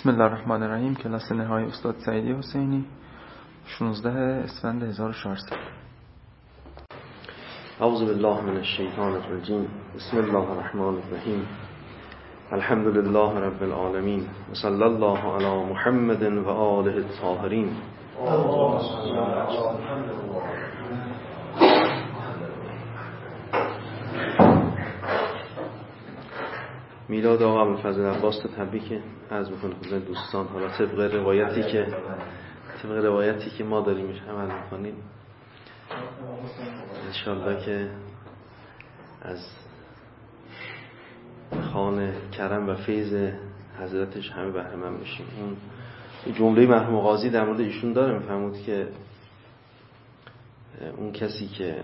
بسم الله الرحمن الرحیم. کلاس نهایی استاد سعیدی حسینی، 16 اسفند 1400. اعوذ بالله من الشیطان الرجیم. بسم الله الرحمن الرحیم. الحمد لله رب العالمین و صلی الله علی محمد و آله الطاهرین. میلاد آقا ابوالفضل عباس تبریک عرض می‌کنم خدمت دوستان. حالا طبق روایتی که ما داریم عمل می‌کنیم انشاءالله که از خوان کرم و فیض حضرتش همه بهره مند بشیم. اون جمله مرحوم قاضی در مورد ایشون داره، میفهمود که اون کسی که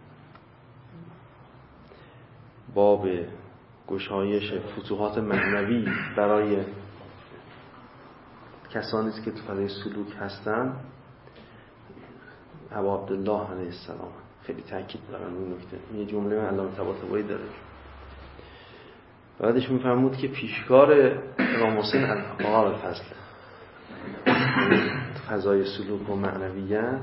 باب گشایش فتوحات معنوی برای کسانی است که تو فضای سلوک هستن ابا عبدالله علیه السلام. خیلی تاکید دارن این نکته. این یه جمله علامه طباطبایی داره. بعدش میفهمود که پیشکار امام حسین آقا ابوالفضل تو فضای سلوک و معنویت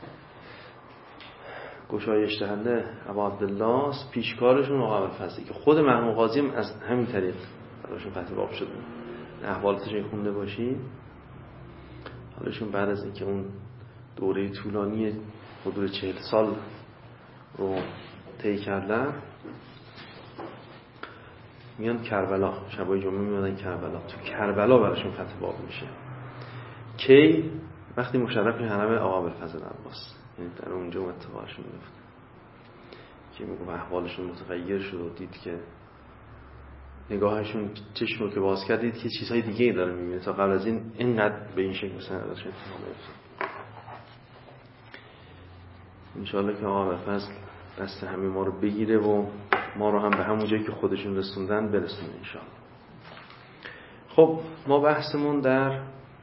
گشایش دهنده ابا عبدالله است، پیشکارشون آقا ابوالفضل که خود مرحوم قاضی هم از همین طریق براشون فتح باب شده. احوالاتش خونده باشی. حالشون بعد از اینکه اون دوره طولانی حدود 40 سال رو طی کردن میان کربلا، شبای جمعه میادن کربلا. تو کربلا براشون فتح باب میشه. کی؟ وقتی مشرف حرم آقا ابوالفضل عباس، یعنی در اونجا اتفاقشون میفته که میگه احوالشون متغیر شد و دید که نگاهشون چشم رو که باز کرد دید که چیزهای دیگه ای داره میبینه تا قبل از این اینقدر به این شکل مثلا ازش اتفاق میفته. انشاءالله که آقا ابوالفضل دست همه ما رو بگیره و ما رو هم به همون جایی که خودشون رسوندن برسونه انشاءالله. خب ما بحثمون در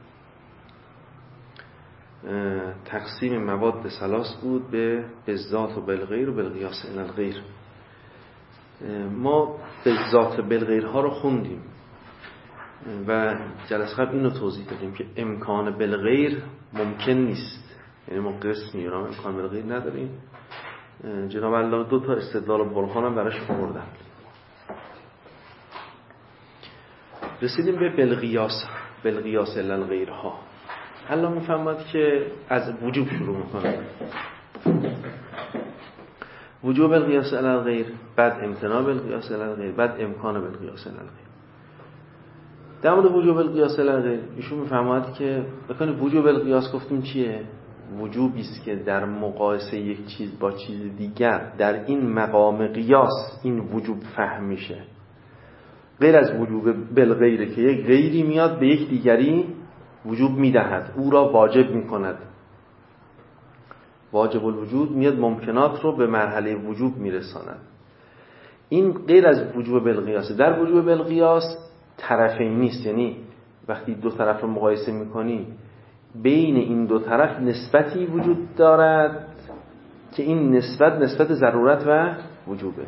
تقسیم مواد ثلاث بود به ذات و بالغیر و بالقیاس الی الغیر. ما به ذات بالغیرها رو خوندیم و جلسه قبل اینو توضیح دادیم که امکان بالغیر ممکن نیست. یعنی ما قسمی را امکان بالغیر نداریم. جناب الله دو تا استدلال و برهان هم براش آوردن. رسیدیم به بالقیاس الی الغیرها. الله میفهمد که از وجوب شروع میکنه. وجوب بالقیاس الی الغیر، بعد امتناع بالقیاس الی الغیر، بعد امکان بالقیاس الی الغیر. در مورد وجوب بالقیاس الی الغیر ایشون میفهمد که بکنه وجوب بالقیاس گفتیم چیه؟ وجوبی است که در مقایسه یک چیز با چیز دیگر در این مقام قیاس این وجوب فهم میشه. غیر از وجوب بالغیره که یک غیری میاد به یک دیگری وجوب میدهد، او را واجب میکند. واجب الوجود میاد ممکنات رو به مرحله وجوب میرساند. این غیر از وجوب بالقیاس. در وجوب بالقیاس طرفین نیست، یعنی وقتی دو طرف رو مقایسه میکنی بین این دو طرف نسبتی وجود دارد که این نسبت ضرورت و وجوبه.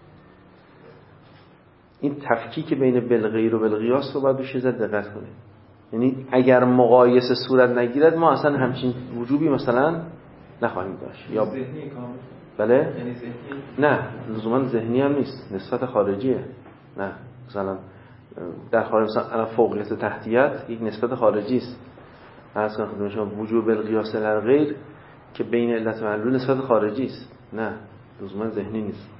این تفکیک بین بالغیر و بالقیاس رو باید بهش دقت کنیم. یعنی اگر مقایسه صورت نگیرد ما اصلا همچین وجوبی مثلا نخواهیم داشت. یا ذهنی کامل. بله؟ یعنی ذهنی؟ نه، لزوما ذهنی هم نیست، نسبت خارجیه. نه، مثلا در خارج مثلا فوقیت و تحتیت یک نسبت خارجی است. از خدمت شما وجوب بالقیاس الی الغیر که بین علت و معلول نسبت خارجی است. نه، لزوما ذهنی نیست.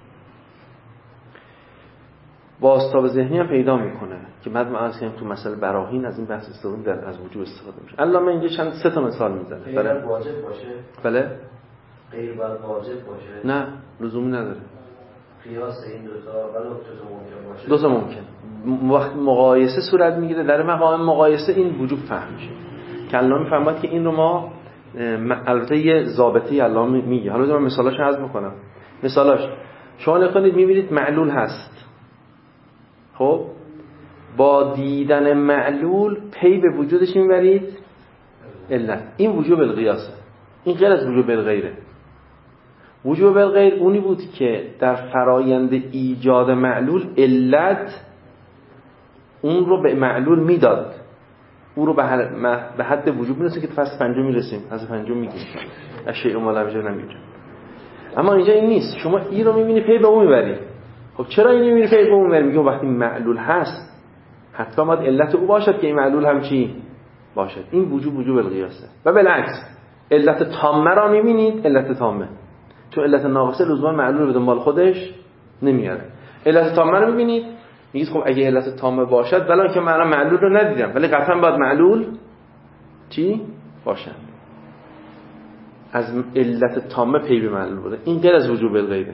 بازتاب ذهنی هم پیدا میکنه که بعد ما از تو مسئله براهین از این بحث استفاده در از وجوب استفاده میشه. الله من اینجا سه تا مثال میزنه. غیر واجب باشه. بله؟ غیر باید واجب باشه. نه، لزومی نداره. قیاس این دو تا ولی دو تا ممکن باشه. دو تا ممکن. وقت مقایسه صورت میگیره در مقام مقایسه این وجوب فهم میشه. که الله میفهمد که این رو ما البته یه ضابطه الله میگه. حالا من مثالاشو عرض میکنم. مثالاش شما نکنید میبینید معلول هست. خب با دیدن معلول پی به وجودش میبرید علت. این وجوب بالقیاسه. این غیر از وجوب بالغیره. وجوب بالغیر اونی بود که در فرایند ایجاد معلول علت اون رو به معلول میداد. او رو به حد وجوب میرسه که تو فصل پنجم میرسیم. فصل پنجم میگیم اشیاء ما لا وجه نمیگه. اما اینجا این نیست. شما این رو میبینی پی به اون میبری. خب چرا اینو میبینی پی به اون میبری؟ میگه وقتی معلول هست حتما باید علت او باشد که این معلول هم چی باشد. این وجوب القیاسه. و بالعکس علت تامه را میبینید، علت تامه، چون علت ناقصه لزوما معلول به دنبال خودش نمیاره. علت تامه رو میبینید، میگید خب اگه علت تامه باشد ولی که من معلول رو ندیدم، ولی قطعا باید معلول چی باشد. از علت تامه پی به معلول بوده. این غیر از وجوب الغیبه.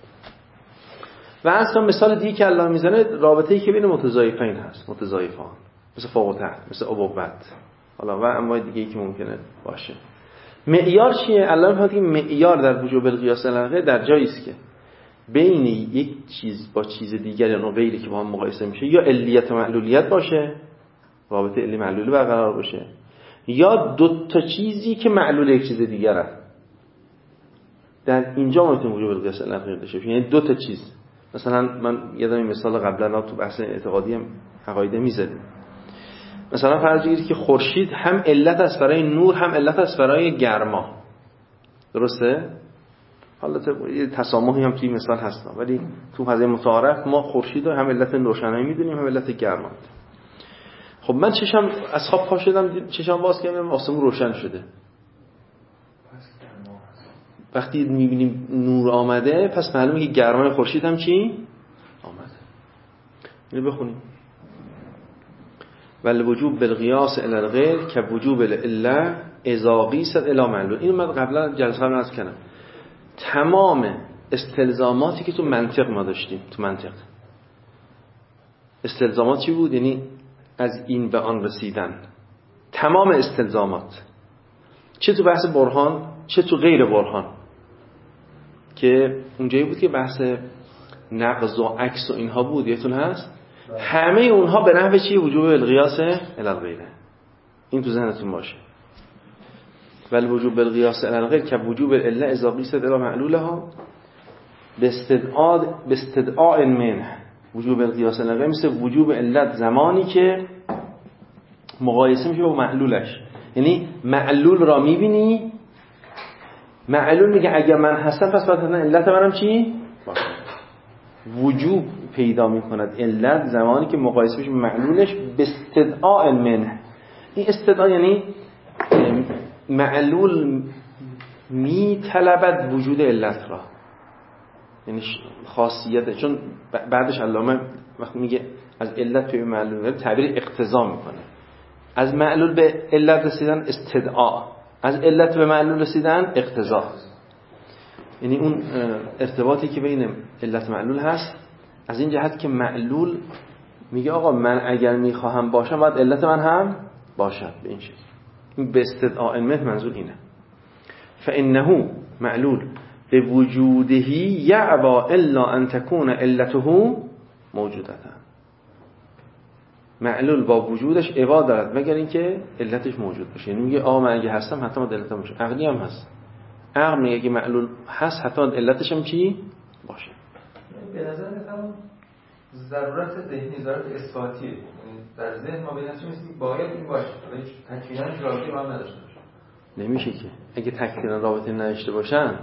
و اصلا مثال دیگه که الله میزنه رابطه‌ای که بین متضایفین هست، متضایفان، مثل فوق و تحت، مثل ابوت، حالا و انواع دیگه‌ای که ممکنه باشه. معیار چیه؟ الله میگه که معیار در وجوب القیاس الغیره در جایی است که بین یک چیز با چیز دیگر یا غیری که با هم مقایسه میشه یا علیت و معلولیت باشه، رابطه علی معلولی برقرار باشه، یا دو تا چیزی که معلول یک چیز دیگره. در اینجا ما میتونیم وجوب القیاس الغیره داشته باشیم، یعنی دو تا چیز. مثلا من یادم این مثال قبلا تو بحث اعتقادی هم عقایده میزدیم. مثلا فرض بگیرید که خورشید هم علت است برای نور، هم علت است برای گرما. درسته؟ حالا یه تسامحی هم توی مثال هست، ولی تو فضای متعارف ما خورشید رو هم علت روشنایی میدونیم، هم علت گرما. خب من چشم از خواب پا شدم، چشم باز کردم، آسمون روشن شده. وقتی میبینیم نور آمده، پس معلومه که گرمای خورشید هم چی؟ آمده. اینو بخونیم. والوجوب بالقیاس الی الغیر که وجوب العله اذا قیست الی معلول. اینو من قبلا جلسه قبل عرض کردم. تمام استلزاماتی که تو منطق ما داشتیم، تو منطق استلزامات چی بود؟ یعنی از این به آن رسیدن. تمام استلزامات، چه تو بحث برهان چه تو غیر برهان، که اونجایی بود که بحث نقض و عکس و اینها بود، یادتون هست؟ همه اونها به نحو چی؟ وجوب القیاس الی الغیره. این تو ذهنتون باشه. ولی وجوب القیاس الی الغیره که وجوب العله اذا قیست الی معلولها باستدعاء منه. وجوب القیاس الی الغیره مثل وجوب علت زمانی که مقایسه میشه با معلولش. یعنی معلول را میبینی، معلول میگه اگر من هستم پس باید علت منم چی؟ باشه. وجوب پیدا میکند علت زمانی که مقایسه میشه با معلولش باستدعاء منه. این استدعا یعنی معلول میطلبد وجود علت را، یعنی خاصیته. چون بعدش علامه وقتی میگه از علت به معلول تعبیر اقتضا میکنه. از معلول به علت رسیدن استدعا، از علت به معلول رسیدن اقتضا. یعنی اون ارتباطی که بین علت معلول هست از این جهت که معلول میگه آقا من اگر میخواهم باشم باید علت من هم باشد. به این شکل این به استدعاء منظور اینه. فانه معلول به وجودهی یعبا الا ان تكون علته موجودتا. معلول با وجودش عبا دارد مگر اینکه علتش موجود باشه. یعنی میگه آقا من اگه هستم حتما علتم باشه. عقلی هم هست. عقل میگه که معلول هست حتما علتش هم چی باشه. به نظر میاد ضرورت ذهنی، ضرورت اثباتیه. در ذهن ما ببینیم چی باید این باشه، ولی تکلیفاً رابطه با هم نداشته باشه. نمیشه که اگه تکلیفاً رابطه نداشته باشن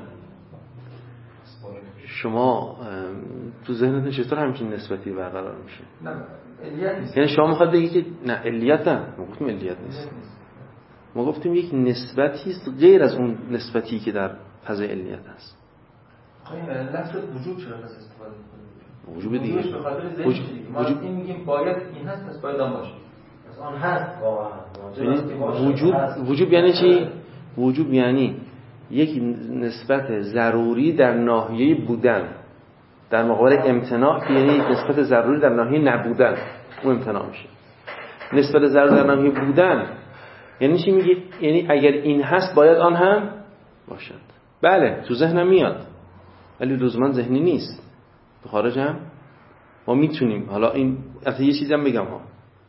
شما تو ذهنتون چطور همچین نسبتی برقرار میشه؟ نه علیت نیست. یعنی شما میخواد بگی که نه علیت نه، ما گفتیم علیت نیست. ما گفتیم یک نسبتی است غیر از اون نسبتی که در فضای علیت هست. خب لفظ وجود چرا پس استفاده می‌کنید؟ وجود دیگه. به خاطر ذهن ما این میگیم باید این هست پس باید هم باشه. پس آن هست واقعا. وجوب یعنی چی؟ وجوب یعنی یک نسبت ضروری در ناحیه بودن در مقابل امتناع، که یعنی نسبت ضروری در ناحیه نبودن. اون امتناع میشه. نسبت ضروری در ناحیه بودن یعنی چی؟ میگه یعنی اگر این هست باید آن هم باشد. بله تو ذهنم میاد ولی لزوما ذهنی نیست. تو خارج هم ما میتونیم، حالا این البته یه چیزی هم بگم ها،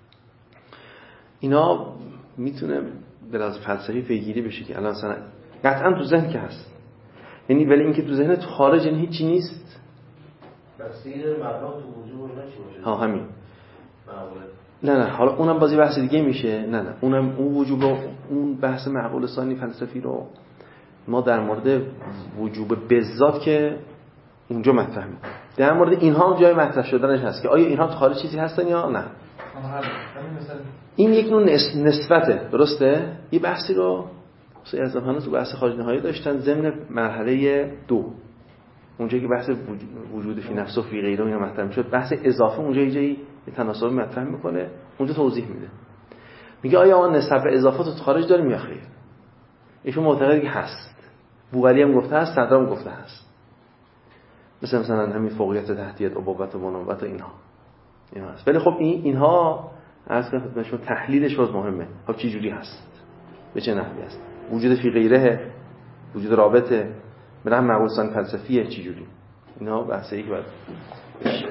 اینا میتونه به لحاظ فلسفی پیگیری بشه که الان مثلا قطعا تو ذهن که هست، یعنی ولی اینکه تو ذهن تو خارج یعنی هیچی نیست. تفسیر مبنا تو وجود اینا چی باشه؟ ها همین. نه حالا اونم بازی بحث دیگه میشه. نه اون وجوب و اون بحث معقول ثانی فلسفی رو ما در مورد وجوب بذات که اونجا مطرح میکنیم. در مورد اینها هم جای مطرح شدنش هست که آیا اینها تو خارج چیزی هستن یا نه. این یک نوع نسبته، درسته؟ یه بحثی رو سیاستمداران تو بحث خارج نهایی داشتن ضمن مرحله 2، اونجا که بحث وجود فی نفس و فی غیره اینا مطرح میشد. بحث اضافه اونجا یه جایی تناسب مطرح میکنه، اونجا توضیح میده، میگه آیا آن نسب اضافات رو تو خارج داریم یا خیر. ایشون معتقده که هست، بوغلی هم گفته هست، صدر هم گفته هست، مثلا همین فوقیت تحتیت ابوت و منوبت و اینها هست. ولی خب اینها از خدمتشون تحلیلش باز مهمه. خب چه جوری هست، به چه نحوی هست، وجود فی غیره، وجود رابطه، به نحو معقول ثانی فلسفیه، چه جوری، اینها بحثی که باید بشه.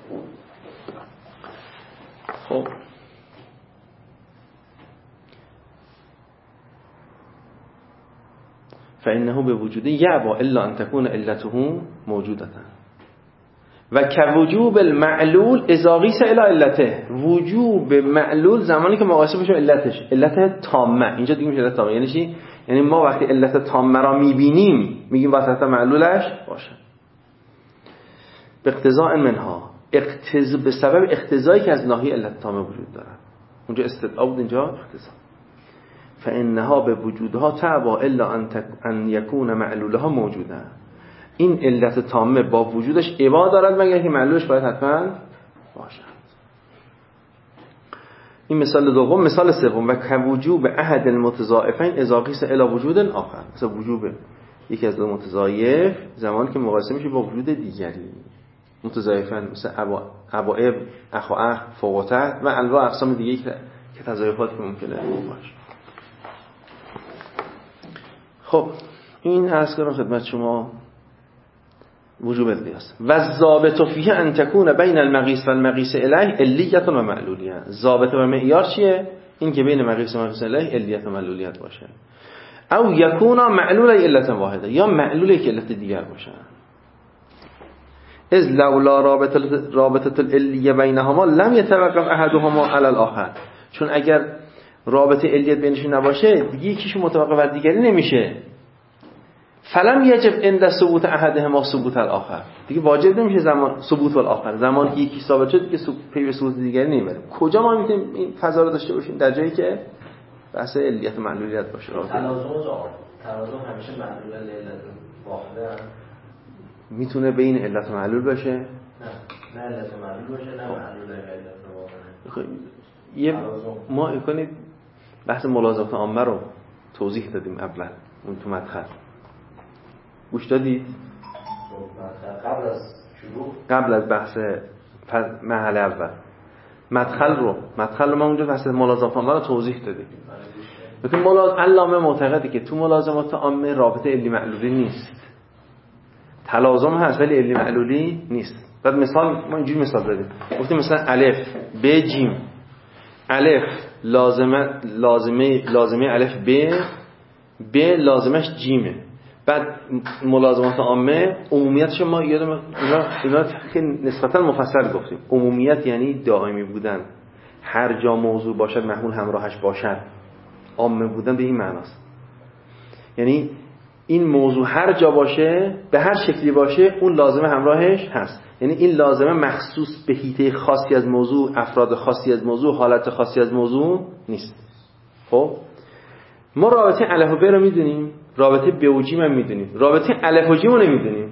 خب فإنه به وجود یعبا الا ان تكون علته موجودة و كوجوب المعلول اذا قیس الی علته. وجوب معلول زمانی که مقایسه بشه علتش، علت تامه. اینجا دیگه میشه علت تامه یعنی چی؟ یعنی ما وقتی علت تامه را میبینیم میگیم واسطه معلولش باشه. به اقتضاء منها، به سبب اقتضایی که از ناحیه علت تامه وجود داره. اونجا استدعا بود، اینجا اقتضا. فانها به وجودها تعبا الا ان یکون معلولها موجوده. این علت تامه با وجودش عبا دارد مگر که معلولش باید حتما باشد. این مثال دوم. مثال سوم و کوجوب احد المتضاعفین اذا قیس الی وجود آخر. مثلا وجوب یکی از دو متضاعف زمانی که مقایسه میشه با وجود دیگری. متضاعفین مثل ابا اخ و اخ، فوق و تحت و انواع اقسام دیگه که تضاعفات که ممکنه باشه. خب این عرض کردم خدمت شما وجوب القیاس. و الضابط فیه ان تکون بین المقیس و المقیس الیه علیت و معلولیت. ضابط و معیار چیه؟ این که بین مقیس و مقیس الیه علیت و معلولیت باشه. او یکونا معلول علت واحده، یا معلول که علت دیگر باشه. از لولا رابطه العلیه بینهما لم یتوقف احدهما علی الاخر. چون اگر رابطه علیت بینشون نباشه دیگه یکیشون متوقف بر دیگری نمیشه. فلم یجب عند ثبوت احدهما ثبوت الاخر. دیگه واجب نمیشه زمان ثبوت الاخر، زمان که یکی ثابت شد دیگه پی به ثبوت دیگری نمیبره. کجا ما میتونیم این فضا رو داشته باشیم؟ در جایی که بحث علیت و معلولیت باشه. تناظم همیشه معلول علت واحده میتونه بین علت و معلول باشه؟ نه علت و معلول باشه، نه معلول علت واحده. ما میکنید بحث ملازمات عامه رو توضیح دادیم اول اون تو مدخل. گوش دادید؟ قبل از بحث مرحله اول مدخل رو ما اونجا بحث ملازمات عامه رو توضیح دادیم. ببین علامه معتقده که تو ملازمات عامه رابطه علی معلولی نیست. تلازم هست ولی علی معلولی نیست. بعد مثال ما اینجوری مثال دادیم. گفتیم مثلا الف ب جیم. الف لازمه الف ب لازمش جیمه. بعد ملازمات عامه عمومیتش ما یادم اینا که نسبتا مفصل گفتیم. عمومیت یعنی دائمی بودن، هر جا موضوع باشد محمول همراهش باشد. عامه بودن به این معناست، یعنی این موضوع هر جا باشه به هر شکلی باشه اون لازمه همراهش هست. یعنی این لازمه مخصوص به حیطه خاصی از موضوع، افراد خاصی از موضوع، حالت خاصی از موضوع نیست. خب ما رابطه الف و ب رو میدونیم، رابطه ب و جیم هم میدونیم، رابطه الف و جیم رو نمیدونیم.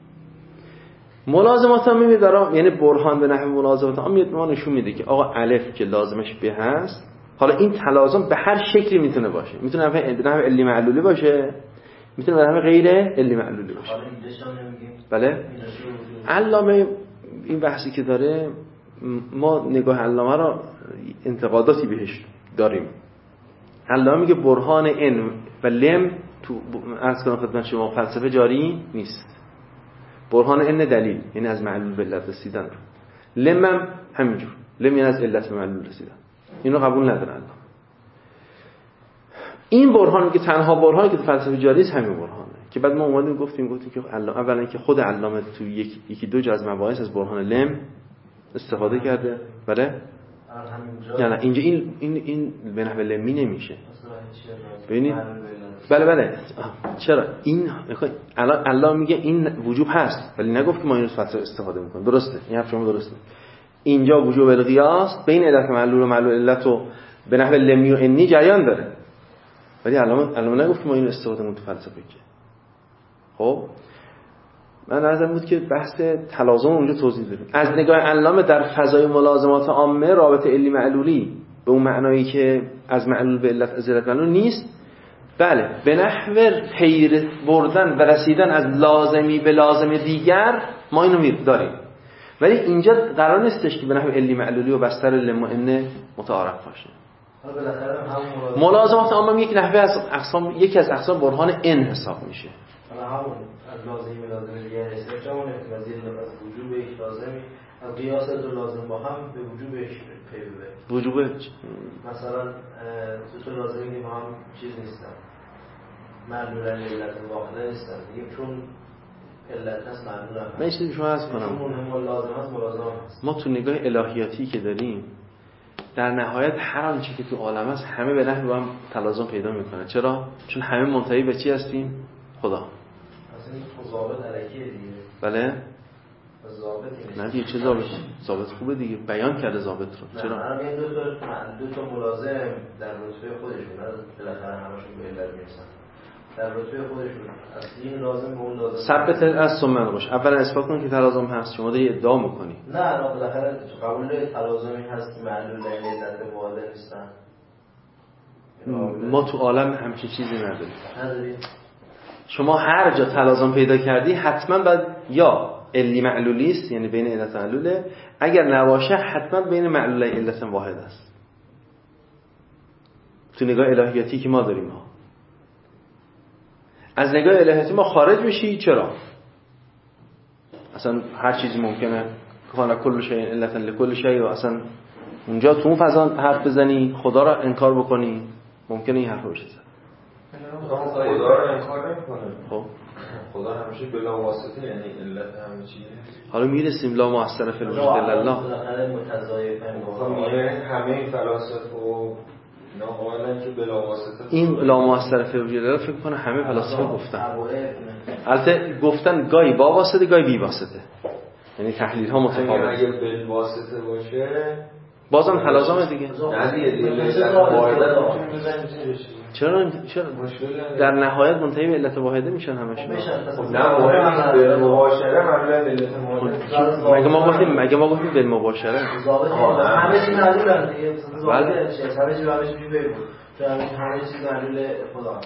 ملازمات عامه داره، یعنی برهان به نحو ملازمات عامه ما نشون میده که آقا الف که لازمش به هست، حالا این تلازم به هر شکلی میتونه باشه. میتونه به نحو علی معلولی باشه، میتونه به نحو غیر علی معلولی باشه. حالا اینجاش هم نمیگیم. بله. علامه این بحثی که داره ما نگاه علامه را انتقاداتی بهش داریم. علامه میگه برهان ان و لم تو عرض کنم خدمت شما فلسفه جاری نیست. برهان ان دلیل یعنی از معلول به علت رسیدن، لم هم همینجور، لم یعنی از علت به معلول رسیدن. اینو قبول نداره علامه. این برهان که تنها برهانی که تو فلسفه جاری است همین برهانه که بعد ما اومدیم گفتیم که علامه اولا که خود علامه تو یکی دو جا از مباحث از برهان لم استفاده کرده. بله نه اینجا این به نحو لمی نمیشه. ببینید بله چرا این الان الله میگه این وجوب هست ولی نگفت که ما اینو فلسفه استفاده میکنیم. درسته، این حرف شما درسته. اینجا وجوب القیاس بین علت معلول و معلول علت و به نحو لمی و انی جریان داره ولی الان نگفت که ما اینو استفاده میکنیم تو فلسفه که. خب من عرضم بود که بحث تلازم اونجا توضیح بدیم. از نگاه علامه در فضای ملازمات عامه رابطه علی معلولی به اون معنایی که از معلول به علت از علت معلول نیست. بله به نحو پیر بردن و رسیدن از لازمی به لازم دیگر ما اینو داریم ولی اینجا قرار نیستش که به نحو علی معلولی و بستر لمعنه متعارف باشه. ملازمات عامه یکی از اقسام برهان ان حساب میشه. همون از لازمی به لازم دیگه استفاده اون احتمالی از وجوب یک لازمی از قیاس دو لازم با هم به وجوب یک پی ببره. وجوب مثلا تو لازمی که با هم چیز نیستن معلول علت واحده نیستن دیگه چون علت هست معلول هم من این چیزی شما عرض کنم چون لازم هست ملازم هست. ما تو نگاه الهیاتی که داریم در نهایت هر آنچه که تو عالم هست همه به نحو هم تلازم پیدا میکنه. چرا؟ چون همه منتهی به چی هستیم؟ خدا. ضابط علیکیه دیگه. بله؟ ضابطی نه دیگه چه ضابطی؟ ضابط خوبه دیگه. بیان کرده ضابط رو. چرا؟ من میگم دو تا ملازم در رتبه خودشون از بالاخره همشون به علت میرسن. در رتبه خودشون از این لازم به اون لازم. ثبت از سمن باش. اولا اثبات کن که تلازم هست. شما دیگه ادعا میکنی. نه بالاخره قبول تلازمی هست که معلول علت واحده نیستن. ما تو عالم همچین چیزی نداریم. شما هر جا تلازم پیدا کردی حتما باید یا علی معلولی است یعنی بین علت و معلوله، اگر نباشه حتما بین معلول علت واحد است. تو نگاه الهیاتی که ما داریم ها. از نگاه الهیاتی ما خارج میشی. چرا؟ اصلا هر چیزی ممکنه کان کل شیء علت لکل شیء و اصلا اونجا تو اون فضا حرف بزنی خدا را انکار بکنی ممکنه این حرف بشه. خدا رو انکار نمی‌کنه. خب خدا همیشه بلا واسطه یعنی علت همه چیه. حالا میرسیم لا مؤثر فی الوجود الا الله. همه این فلاسفه و اینا قائلن که بلا واسطه. این لا مؤثر فی الوجود الا الله فکر کنه همه فلاسفه گفتن. البته گفتن گاهی با واسطه گاهی بی واسطه. یعنی تحلیل ها متفاوته. اگه بل واسطه باشه بازم تلازمه دیگه. نه دیگه واحده چرا در نهایت منتهی به علت واحده میشن همشون. نه مهم مباشره معلول علت واحده. مگه ما گفتیم بالمباشره همه چی معلولن دیگه. همه چی همه چی معلول خدا.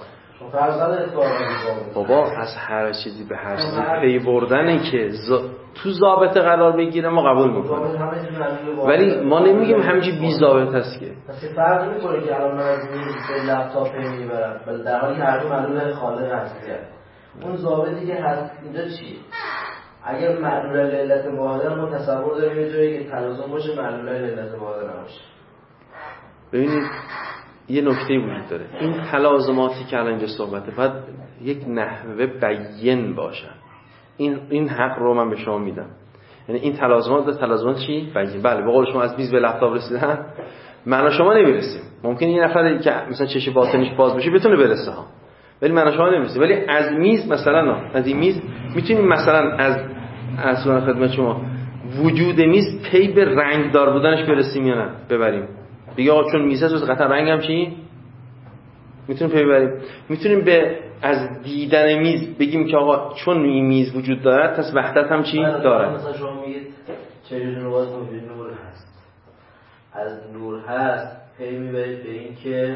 بابا از هر چیزی به هر چیزی پی بردنه که تو ضابطه قرار بگیره ما قبول میکنیم ولی ما نمیگیم همینجوری بی ضابط هست که فرق میکنه که الان من از به لپتاپ پی میبرم در حالی که هر دو معلول خالق هست. اون ضابطی که هست اینجا چیه؟ اگر معلول علت واحده ما تصور داریم یه جایی که تلازم باشه معلول علت واحده نباشه. ببینید یه نکته وجود داره. این تلازماتی که الان اینجا صحبته باید یک نحوه بیان باشن. این حق رو من به شما میدم. یعنی این تلازمات چی؟ بیان. بله به قول شما از میز به لپتاپ رسیدن معنا شما نمیرسیم. ممکنه یه نفری که مثلا چش باطنش باز بشه بتونه برسه ها. ولی معنا شما نمیرسه. ولی از میز مثلا از این میز میتونیم مثلا از اصلا خدمت شما وجود میز پی به رنگ دار بودنش برسیم یا نه ببریم. دیگه آقا چون میز هست قطعا رنگ هم چی؟ میتونیم پی ببریم. میتونیم به از دیدن میز بگیم که آقا چون این میز وجود دارد پس وحدت هم چی داره. مثلا شما میگید چجوری نور هست. از نور هست پی میبرید به این که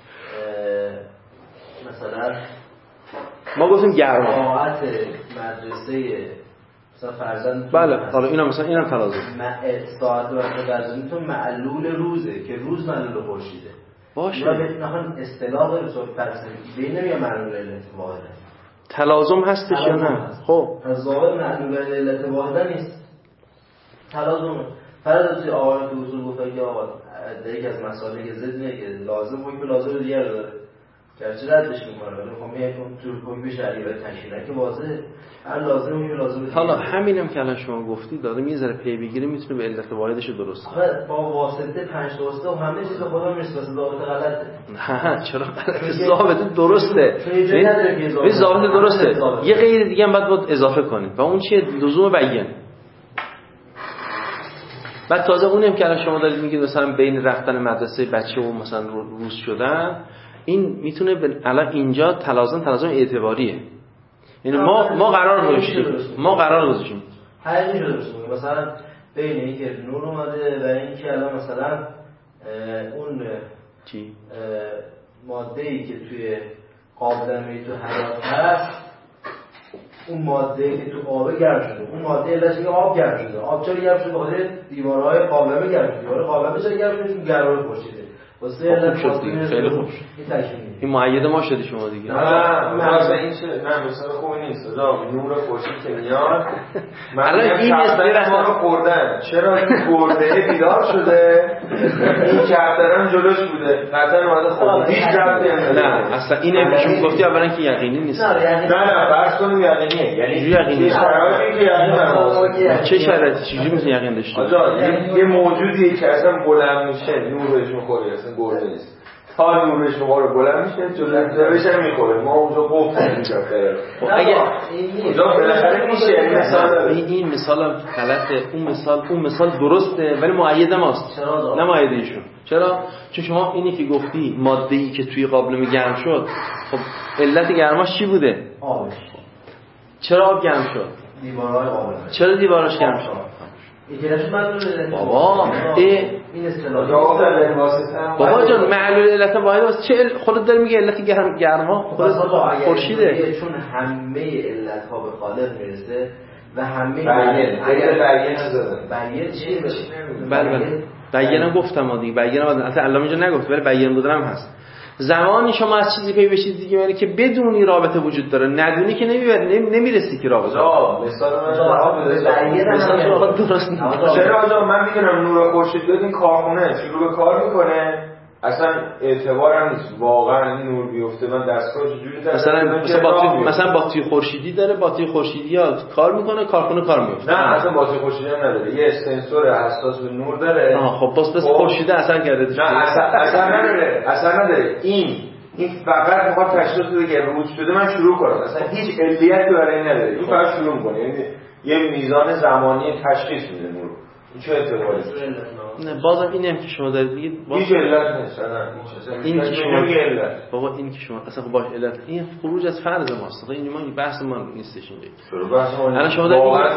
مثلا ما گفتیم گرما ساعت مدرسه مثلا فرزند بله حالا اینا مثلا اینم تلازم ساعت فرزند تو معلول روزه که روز معلول خورشیده باشه. یا بهتون اصطلاح داره تو فلسفی بین نمیگه معلول علت واحده تلازم هستش یا نه؟ خب از ظاهر معلول علت واحده نیست تلازم. فرض توی اصول گفتن که آقا در یک از مسائلی که ضد که لازم بود که لازم دیگر داره گرچه ردش میکنه ولی میخوام یه تو حکم شرعی و تشریعی که واضحه هر لازمه لازمه. حالا همینم که الان شما گفتی داره یه ذره پی بگیره میتونه به علت واحدش درست کنه. با واسطه 5 تا واسطه و همه چیز خدا میرسه واسه ضابط غلطه. نه چرا غلطه؟ ضابط درسته. این ضابط درسته. یه غیر دیگه هم باید اضافه کنید و اون چیه؟ لزوم بیان. بعد تازه اونم که الان شما دارید میگید مثلا بین رفتن مدرسه بچه و مثلا روز شدن این میتونه الان اینجا تلازم اعتباریه. یعنی ما قرار گذاشتیم حقیقی شده باشه مثلا بین اینکه نور اومده و اینکه الان مثلا اون چی ماده‌ای که توی قابلمه تو حیات هست اون ماده‌ای که تو آب گرم شده اون ماده علتش میگه آب گرم شده. آب چرا گرم شده؟ بخاطر دیوارهای قابلمه گرم شده. دیوار قابلمه چرا گرم شده؟ چون گرمای خورشیده. واسه علت خیلی خوب. این معید ما شدی شما دیگه. نه مثلا این چه نه مثلا خوبی نیست. نور خورشید که میاد الان این استراحت ما رو خوردن. چرا این برده بیدار شده؟ این کفترم جلوش بوده. قطعا اومده خورد. هیچ ربطی نه اصلا اینه که شما گفتی اولا که یقینی نیست. نه فرض کنیم یقینیه. یعنی یقینی شرایطی که یقین چه شرایطی چجوری میتونه یقین داشته باشه؟ یه موجودی که اصلا بلند میشه نور بهش میخوره اصلا برده نیست. تا نورش رو بلند میشه جلوش هم میخوره. ما اونجا گفتیم اگه اونجا بالاخره میشه این مثال غلطه. اون مثال درسته ولی مؤید ماست نه مؤید ایشون. چرا؟ چون شما اینی که گفتی ماده‌ای که توی قابلمه گرم شد خب علت گرماش چی بوده؟ آبش. چرا آب گرم شد؟ دیوارهای قابلمه. چرا دیواراش گرم شد؟ بابا این اصطلاحی بابا جان معلول علت واحد واسه چه خودت داری میگه علت گرما خورشیده چون همه علت ها به خالق میرسه و همه بیان چیه بله بیانم گفتم دیگه بیانم اصلا علامه اینجا نگفت ولی بیان بودنم هست. زمانی شما از چیزی پی بشید دیگه یعنی که بدونی رابطه وجود داره ندونی که نمیرسی که رابطه مثلا چرا آجا من میدونم نور خورشید بیاد این کارخونه شروع به کار میکنه اصلا اعتبار هم نیست واقعا این نور بیفته من دستگاه چجوری مثلا باتری خورشیدی داره باتری خورشیدی ها کار میکنه کارخونه کار میفته نه اصلا باتری خورشیدی هم نداره یه سنسور حساس به نور داره خب بس خورشیده اثر کرده نه اصلا نداره این فقط میخواد تشخیص بده که روز شده من شروع کنم اصلا هیچ علیتی برای این نداره این فقط شروع میکنه یعنی یه میزان زمانی تشخیص میده نور این چه اعتباری نه بازم اینه که شما دارید میگید هیچ علت نیست این که شما بابا این که شما اصلا باش علت این خروج از فرض ماست این ما بحث ما نیستش اینجا الان شما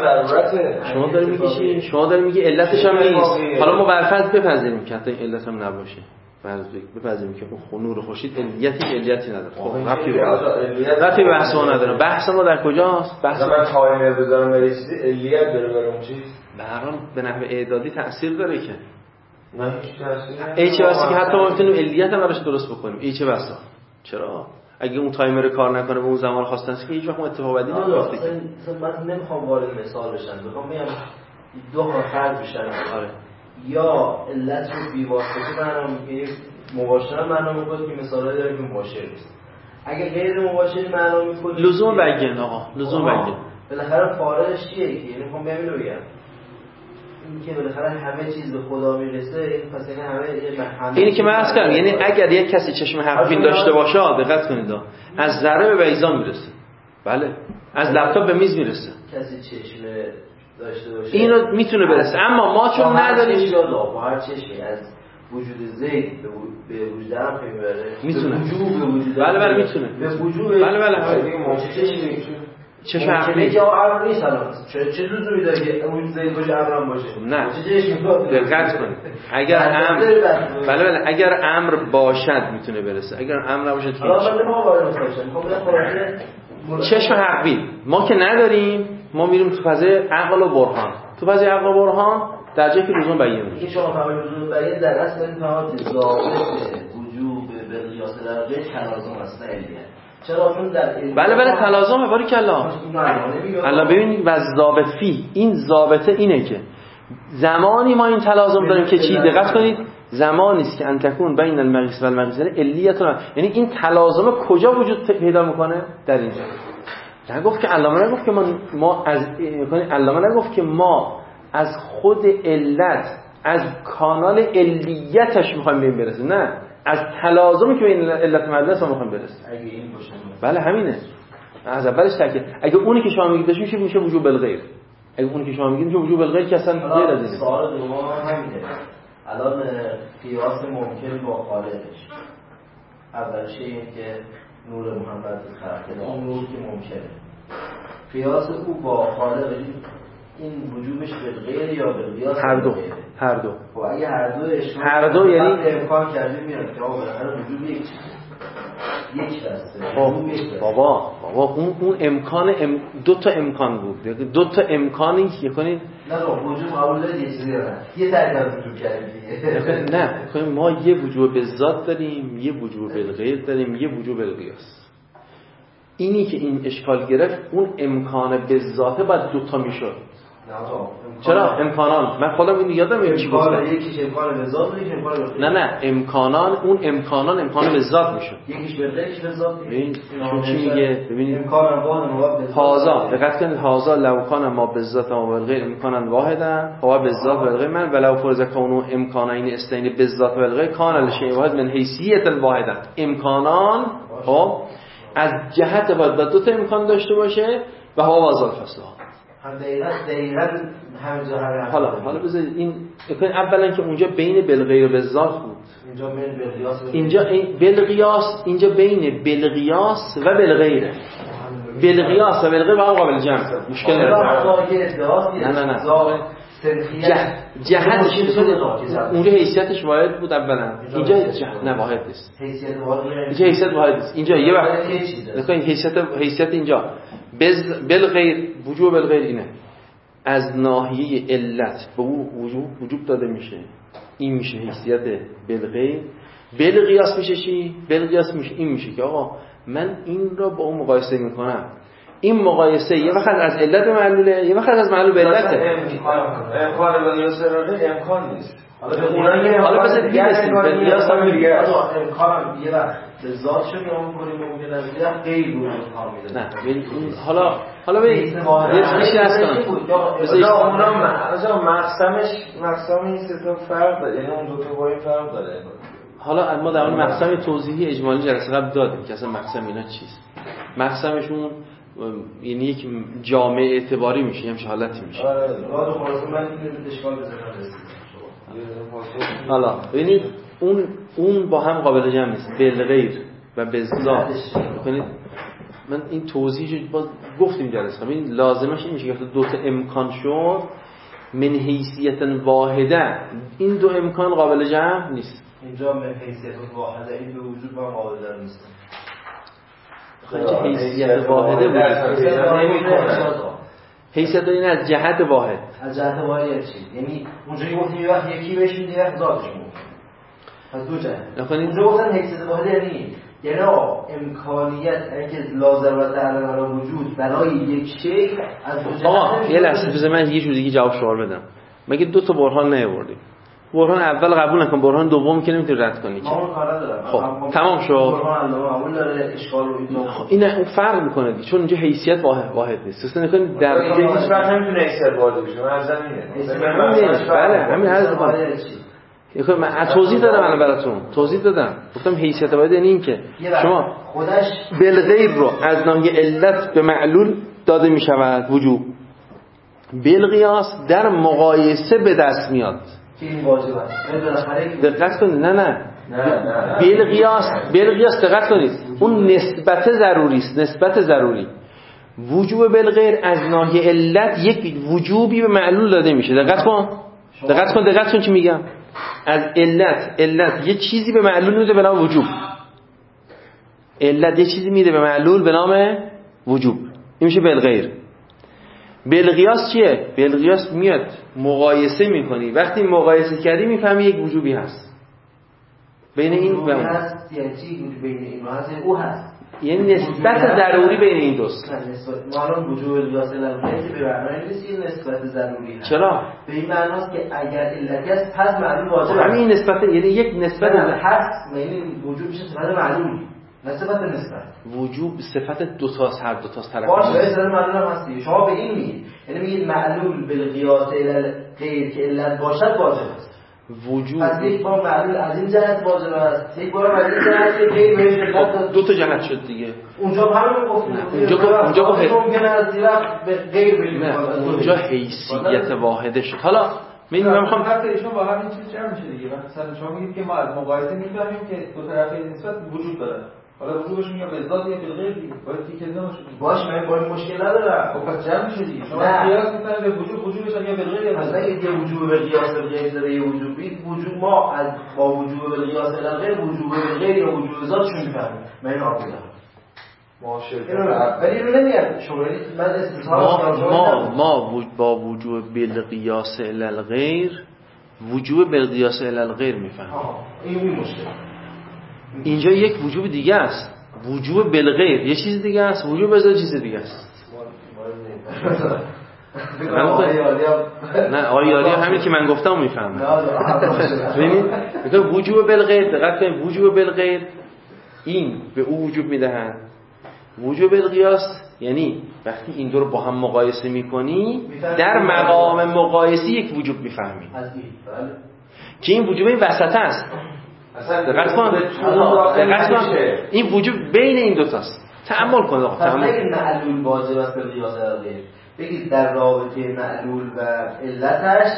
دارید میگی علتش هم نیست حالا ما برفرض بپذیریم که حتی این علت هم نباشه بپذیریم که اون نور خورشید علیتی نداره خب ربطی به بحث ما نداره بحث ما در کجاست بحث من تایمر بذارم برای چیزی علیت داره برای اون چیز برام به نحو اعدادی تأثیر داره که نه هیچ تأثیری ای چه واسه که حتی ما میتونیم علیت هم براش درست بکنیم ای چه بسا چرا اگه اون تایمر کار نکنه به اون زمان خواستن که هیچ وقت اتفاق بدی نمیفته من نمیخوام وارد مثال بشم میخوام بگم دو فرق بیشتر آره یا علت رو بی‌واسطه معنا میگه مباشرت معنا میکنه که مثالا داره که مباشر نیست اگه غیر مباشر معنا میکنه لزوم بگن آقا لزوم بگن بالاخره فارغش چیه که یعنی میخوام بگم این که بالاخره همه چیز به خدا میرسه این پس یعنی همه اینی که من عرض کردم یعنی اگر یک کسی چشم حقین داشته باشه دقت کنید از ذره به بیضا میرسه بله از لپتاپ به میز میرسه کسی چشم داشته باشه اینو میتونه برسه اما ما چون نداریم با هر چشمی از وجود زید به وجود هم میبره میتونه وجود به وجود بله میتونه به وجود چه فهمی که امر نیست الان چه لزومی داره که وجود زید باشه امر باشه نه دقت کنید اگر امر بله اگر امر باشد میتونه برسه اگر امر نباشه که چشم حقی ما که نداریم ما میریم تو فضای عقل و برهان تو فضای عقل و برهان در جایی که لزوم بیان میشه این شما فهمید لزوم بیان در اصل این فهمید ضابط وجوب به قیاس درجه تلازم است علیه چرا چون در بله تلازم باری کلا الان ببینید و ضابط فی این ضابطه اینه که زمانی ما این تلازم داریم که چی دقت کنید زمانی است که ان تکون بین المقیس و المقیس علیتون، یعنی این تلازم کجا وجود پیدا میکنه؟ در اینجا. نگفت که علامه نگفت که ما از علامه نگفت که ما از خود علت از کانال علیتش میخوایم ببین برسیم، نه از تلازمی که بین علت و معلول ما میخوایم برسیم. اگه این باشه بله همینه. از اولش تاکید اگه اونی که شما میگید داشت میشه وجوب بالغیر. اگه اونی که شما میگید میشه وجوب بالغیر که اصلا غیر از اینه. سوال دوم همینه. الان قیاس ممکن با خالقش. اولش اینه که نور محمد خلق اون نور که ممکنه. قیاس او با خالقش این وجوبش بالغیر یا بالقیاس؟ هر دو. خب اگه هر دو یعنی امکان کردیم میاد که آقا وجوب یک یک دسته. بابا اون امکان دو تا امکان بود. دو تا امکانی که کنید نه وجوب قبول دارید یه چیزی نه. یه تعریف وجوب کردیم دیگه. نه ما یه وجوب به ذات داریم، یه وجوب بالغیر داریم، یه وجوب بالقیاس. اینی که این اشکال گرفت اون امکان به ذات بعد دو تا میشد. چرا امکانان؟ من خودم این یادم چی گفتم. یکیش امکان به ذات بود، یکیش امکان به غیر. نه امکانان، اون امکانان امکان به ذات میشد. یکیش به غیر، یکیش به ذات. ببین چی میگه؟ ببینید امکان واحد به ذات. هازا دقت کنید، هازا لو کان ما به ذات ما بالغیر امکانا واحدا هو به ذات بالغیر من ولو فرض کانو امکانین استین به ذات بالغیر کان الشیء واحد من حیثیت واحدا. امکانان خب از جهت واحد دو تا امکان داشته باشه و هو واضح فصل. دقیقاً همینجا حالا بذارید این اولا که اونجا بین بالغیر و بالذات بود، اینجا بین بالقیاس، اینجا بالقیاس، اینجا بین بالقیاس و بالغیره. بالقیاس و بالغیر با هم قابل جمع مشکل نه جهتش اونجا حیثیتش واحد بود اولا، اینجا نه واحد نیست. اینجا حیثیت واحد نیست. اینجا یه وقت ببین حیثیت اینجا بالغیر وجوب بالغیر اینه از ناحیه علت به او وجوب داده میشه، این میشه حیثیت بالغیر. بالقیاس میشه چی؟ بالقیاس میشه این میشه که آقا من این را با اون مقایسه میکنم، این مقایسه یه وقت از علت به معلوله، یه وقت از معلول به علته. امکان بالقیاس امکان نیست. حالا بذار برسیم بالقیاس هم دیگه امکان یه وقت به ذات شو میام کنیم ممکن است دیگه غیر رو امکان میده. نه حالا ببین یه چیزی هست مثلا مقسم این سه تا فرق داره، یعنی اون دو تا با این فرق داره. حالا ما در اون مقسم توضیحی اجمالی جلسه قبل دادیم که اصلا مقسم اینا چیست. مقسمشون یعنی یک جامع اعتباری میشه، همش حالتی میشه. آره خلاص من این اشکال بزنم. حالا ببینید اون با هم قابل جمع نیست، بالغیر و بالذات. ببینید من این توضیحش باز گفتیم جلسه، ببین لازمش این میشه که دو تا امکان شد من حیثیت واحده، این دو امکان قابل جمع نیست. اینجا من حیثیت واحده این به وجود با قابل جمع نیست. حیثیت واحده بود. حیثیت این از جهت واحد. از جهت واحد چی؟ یعنی اونجوری گفتیم یه وقت یکی بهش میده، یه وقت ذاتش ممکن. از دو جهت. اونجا گفتن حیثیت واحد یعنی امکانیت اینکه لازم و در وجود برای یک شی از دو جهت. آقا یه لحظه بذار من یه جور دیگه جواب سوال بدم. مگه دو تا برهان نیاوردیم؟ برهان اول قبول نکن، برهان دوم که نمیتونی رد کنی. خب تمام شد. برهان اول داره اشکال رو این اون فرق میکنه دیگه، چون اینجا حیثیت واحد نیست. اصلا نکنید در هیچ وقت نمیتونه حیثیت واحد بشه. من از زمینه. بله همین عرض می‌کنم. من توضیح دادم الان براتون. توضیح دادم. گفتم حیثیت واحد یعنی این که شما خودش بالغیر رو از ناحیه علت به معلول داده میشود وجوب. بالقیاس در مقایسه به دست میاد. این واجب است. دقت کنید. نه بالقیاس دقت کنید. اون نسبت ضروری است، نسبت ضروری. وجوب بالغیر از ناحیه علت یک وجوبی به معلول داده میشه. دقت کن چی میگم. از علت یه چیزی به معلول میده به نام وجوب. علت یه چیزی میده به معلول به نام وجوب. این میشه بالغیر. بالقیاس چیه؟ بالقیاس میاد مقایسه میکنی، وقتی مقایسه کردی میفهمی یک وجوبی هست بین این و اون. هست یعنی چی؟ بین این و هست او هست. یعنی نسبت ضروری بین این دوست. ما الان وجوب القیاس الالغیر که به معنای نیست این نسبت ضروری هست. چرا؟ به این معناست که اگر علتی است پس معلول واجب است. همین نسبت یعنی یک نسبت هست، یعنی وجوب میشه صفت معلول، نه صفت نسبت. وجوب صفت دو تاست، هر دو تاست طرف. باشه صفت معلول هم هست. شما به این میگید، یعنی میگید معلول بالقیاس الالغیر که علت باشد واجب است. وجوب پس یک بار معلول از این جهت واجب است، یک بار از این جهت که غیر بهش علت دو تا جهت شد دیگه. اونجا همین گفتیم. اونجا ممکنه از طرف به غیر بگیم. اونجا حیثیت واحده شد. حالا من میخوام حرف ایشون با همین چیز جمع میشه دیگه. مثلا شما میگید که ما از مقایسه میفهمیم که دو طرفه نسبت وجود داره. حالا وجودشون یا به ذات یا به غیر دیگه. باید که کلمه باشه. باشه من با این مشکل ندارم. خب پس جمع میشه دیگه. شما قیاس میکنید به وجودش یا به غیر. مثلا یه وجوب به قیاس غیر داره، یه وجوبی وجود ما از با وجوب به قیاس غیر وجوب به غیر یا وجوب ذاتشون میفهمیم. من این آقا ولی رو نمیاد شما من ما با وجوب بالقیاس الالغیر وجوب بالقیاس الالغیر میفهمیم. این مشکل اینجا یک وجوب دیگه است. وجوب بالغیر یه چیز دیگه است، وجوب بذار چیز دیگه است. نه آیاری همین که من گفتم میفهمم. ببینید میگه وجوب بالغیر، دقت کنید وجوب بالغیر این به او وجوب میدهند. وجوب القیاس یعنی وقتی این دو رو با هم مقایسه میکنی در مقام مقایسه یک وجوب میفهمی که این وجوب این وسط است. دقت کن این وجوب بین این دو تاست. تأمل کن آقا. پس بگید معلول واجب است به قیاس الغیر، بگید در رابطه معلول و علتش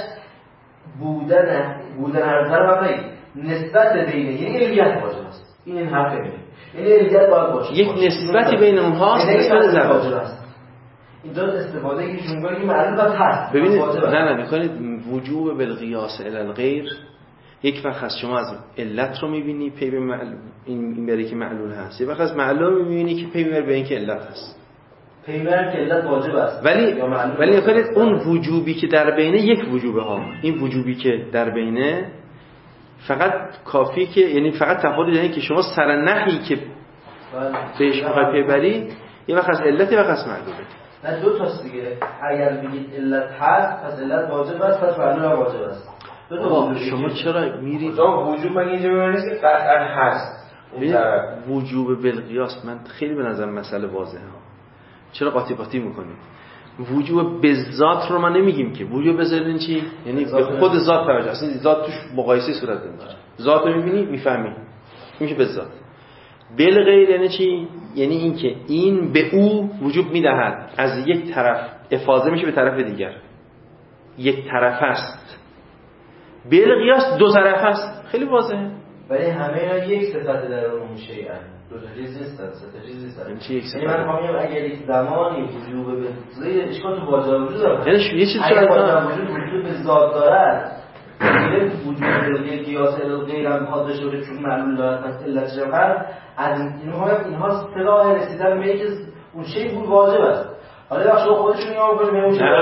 بودن هر طرف بگید نسبت بین یعنی علت واجب است. این حرف یعنی علت باید باشه. یک نسبتی بین اونهاست، نسبت ضروری است. اینجا استفاده که شما میگید معلول باید هست. ببینید نه میکنید وجوب بالقیاس الالغیر یک وقت از شما از علت رو میبینی پی به معلول این بری که معلول هست، یک وقت از معلول میبینی که پی به این که علت هست. پی به که علت واجب است. ولی میکنید اون وجوبی که در بینه یک وجوبه ها، این وجوبی که در بینه فقط کافی که یعنی فقط تفاوت یعنی که شما سر نحی که بهش بخوای پی بری یه وقت از علت یه وقت از معلوله. نه دو تاست دیگه. اگر بگید علت هست پس علت واجب است، پس معلول هم واجب است. شما چرا میرید وجوب مگه اینجا ببینید که قطعا هست وجوب بالقیاس؟ من خیلی به نظر مسئله واضحه. چرا قاطی قاطی میکنید؟ وجوب به ذات رو ما نمیگیم که وجوب بذارین چی؟ یعنی به خود ذات توجه، اصلا ذات توش مقایسه صورت نمیگیره. ذات رو میبینی میفهمی میشه به ذات. بالغیر یعنی چی؟ یعنی این که این به او وجوب میدهد، از یک طرف افاضه میشه به طرف دیگر، یک طرف است. بالقیاس دو طرف است. خیلی واضحه. ولی همه اینا یک صفت در اون شیء دو تا چیز نیستن، سه تا چیز نیستن. یعنی من میگم اگر یک زمانی وجوب به ذات اشکال تو واجب وجود داره، یعنی یه چیز اگر وجود به ذات دارد میگه وجود به قیاس الغیر هم میخواد بشه چون معلول دارد پس علتش هم هست. از اینها اصطلاح رسیدن به اینکه اون شیء بود واجب است. حالا بخش خودشون نگاه کنیم ببینیم چه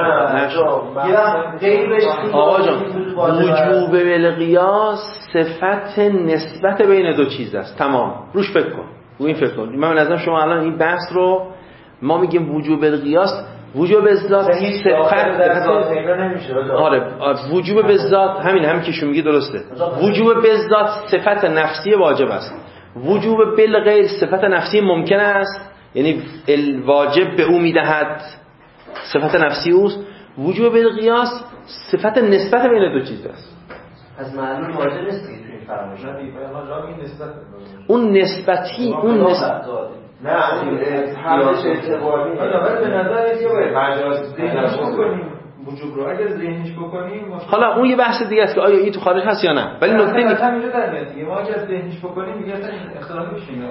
آقا جان وجوب بالقیاس صفت نسبت بین دو چیز است. تمام روش فکر کن، رو این فکر کن. من نظرم شما الان این بحث رو ما میگیم وجوب بالقیاس، وجوب به ذات صفت نمیشه. آره وجوب به ذات همین که شما میگی درسته. وجوب به ذات صفت نفسی واجب است. وجوب بالغیر صفت نفسی ممکن است، یعنی الواجب به او میدهد، صفت نفسی اوست. وجوب بالقیاس صفت نسبت بین دو چیز است. از معلول واجب نیست که توی فرمایش اون نسبتی اون نسبت نه همش اعتباری به نظر میاد مجاز ذهنش بکنیم وجوب رو اگر ذهنش بکنیم حالا اون یه بحث دیگه است که آیا این تو خارج هست یا نه، ولی نکته اینه همینجا در میاد دیگه ما اگر ذهنش بکنیم دیگه اصلا اختلاف میشیم.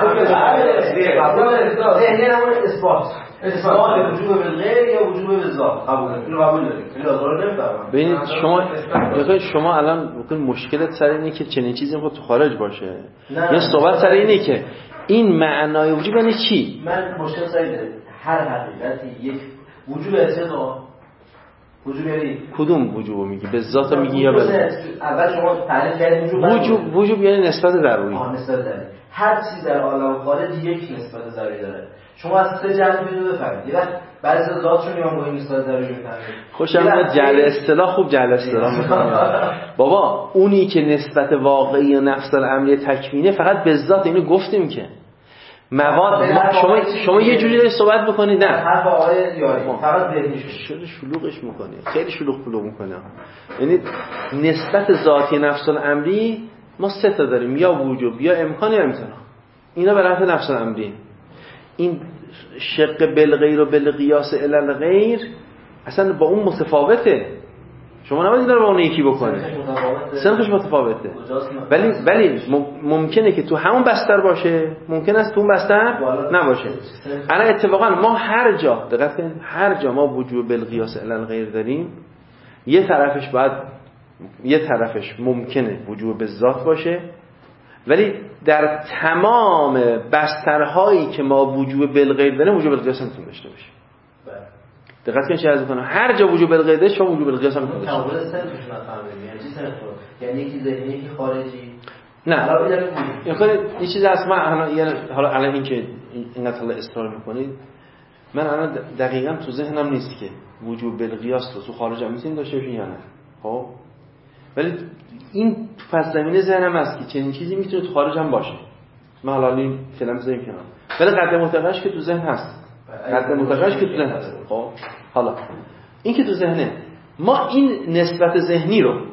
ذهنی همون اثبات وجوب بالغیر یا وجوب بالذات قبول داریم. ببینید شما الان ممکن مشکلت سر اینه که چنین چیزی میخواد تو خارج باشه. یه صحبت سر اینه که این معنای وجوب یعنی چی؟ من مشکل سر هر حقیقتی یک وجوب اعتقاد وجوب یعنی کدوم وجوب میگی؟ به ذات میگی یا به اول شما تعریف کردید وجوب یعنی نسبت ضروری. نسبت ضروری. هر چیز در عالم خارج یک نسبت ضروری داره. شما از سه جهت اینو بفهمید. یه وقت بعضی از ذاتشون میان با این نسبت ضروری میفهمید. خوشم میاد جعل اصطلاح، خوب جعل اصطلاح میکنه. بابا اونی که نسبت واقعی و نفس الامری تکوینه فقط به ذات، اینو گفتیم که مواد شما یه جوری داری صحبت میکنید. نه حرف آقای یاری فقط ذهنیش شده شلوغش میکنه، خیلی شلوغ میکنه. یعنی نسبت ذاتی نفس الامری ما سه تا داریم، یا وجوب یا امکان یا امتناع. اینا به نفع نفس الامری. این شق بالغیر و بالقیاس الی الغیر اصلا با اون متفاوته. شما نباید اینا رو با اون یکی بکنید، سنخش متفاوته. ولی ممکنه که تو همون بستر باشه، ممکن است تو اون بستر نباشه. الان اتفاقا ما هر جا دقت کنید، هر جا ما وجوب بالقیاس الی الغیر داریم، یه طرفش ممکنه وجوب بالذات باشه، ولی در تمام بسترهایی که ما وجوب بالغیر داریم وجوب بالقیاس میتونه داشته باشه. دقت کنید چه عرض کنم، هر جا وجوب بالغیر داشت شما وجوب بالقیاس هم میتونه داشته باشه. یعنی یکی ذهنی یکی خارجی. نه یه چیز هست. من حالا الان این که اینقدر حالا اصرار میکنید، من الان دقیقاً تو ذهنم نیست که وجوب بالقیاس رو تو خارج هم میتونیم داشته باشیم یا نه. خب ولی این تو پس زمینه ذهنم هست که چنین چیزی میتونه تو خارج هم باشه. من حالا این فیلم بذاریم کنار، ولی قد متقش که تو ذهن هست. خب حالا این که تو ذهنه، ما این نسبت ذهنی رو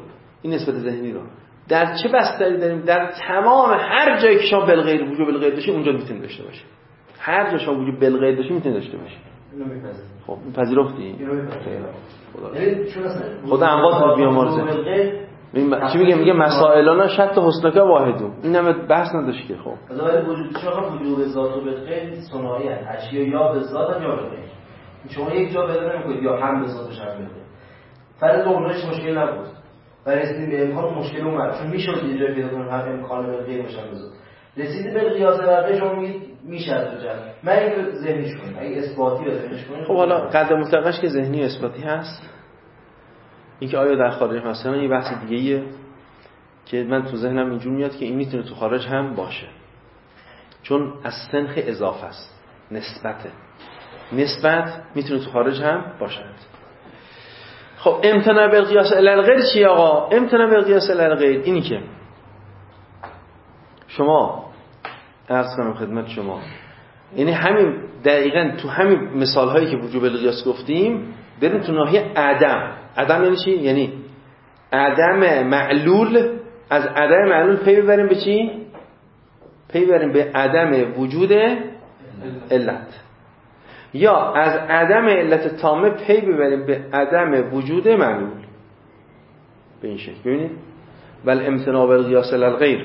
در چه بستری داریم؟ در تمام هر جایی که شما بالغیر وجوب بالغیر داشتید اونجا میتونید داشته باشید. هر جا شما وجوب بالغیر داشتید میتونید داشته باشید. خب پذیرفتی؟ خدا اموات رو بیامرزه. چی میگه مسائلانا شت حسنک واحدون. این همه بحث نداشت که. خب از اول وجوب ذات و بالغیر صناعی هست. اشیا یا به ذات یا به غیر. شما یک جا پیدا نمی‌کنید یا هم به ذاتش هم به غیر. فرض عمرش مشکل نبود. برای رسیدن به امکان مشکل اومد، چون میشد یه جای پیدا کنیم هم امکان به غیر باشه به ذات. رسیدید به قیاس واقعی شما میگید میشه از تو جمع. من اینو ذهنیش کنم. اگه اثباتی و ذهنیش کنم. خب حالا قد مطلقش که ذهنی و اثباتی هست. اینکه آیا در خارج مثلا یه بحث دیگه‌ایه که من تو ذهنم اینجور میاد که این میتونه تو خارج هم باشه، چون از سنخ اضافه است. نسبت میتونه تو خارج هم باشد. خب امتناع بالقیاس الی الغیر چیه آقا؟ امتناع بالقیاس الی الغیر اینی که شما عرض کنم خدمت شما، یعنی همین دقیقاً تو همین مثال‌هایی که وجوب القیاس گفتیم بریم تو ناحیه عدم یعنی چی؟ یعنی عدم معلول. از عدم معلول پی ببریم به چی؟ پی ببریم به عدم وجود علت، یا از عدم علت تامه پی ببریم به عدم وجود معلول. به این شکل ببینید. بل امتناع بالقیاس الی الغیر